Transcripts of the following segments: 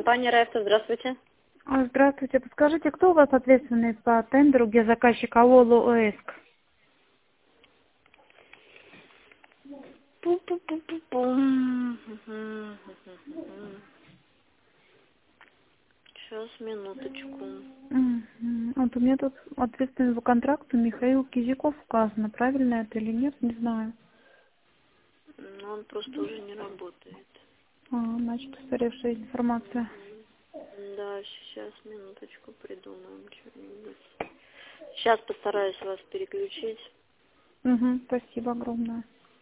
компания «Райавто». Здравствуйте. Здравствуйте. Подскажите, кто у вас ответственный по тендеру, где заказчик Алолу ОЭСК? Пу-пу-пу-пу-пум. Сейчас, минуточку. Вот у меня тут ответственный по контракту Михаил Кизяков указано. Правильно это или нет, не знаю. Но он просто уже не работает. Значит, устаревшая информация. Да, сейчас, минуточку, придумаем что-нибудь. Сейчас постараюсь вас переключить. Спасибо огромное.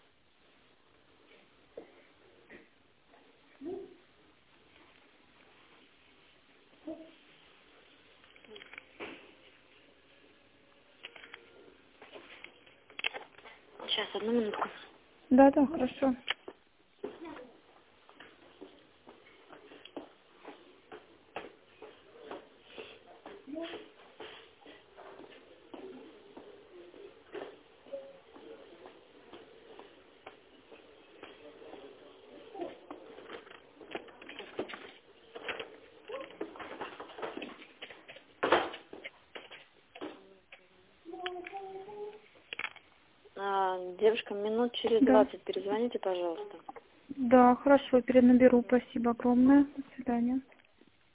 Сейчас, одну минутку. Да, хорошо. Девушка, минут через Да. 20 перезвоните, пожалуйста. Да, хорошо, перенаберу. Спасибо огромное. До свидания.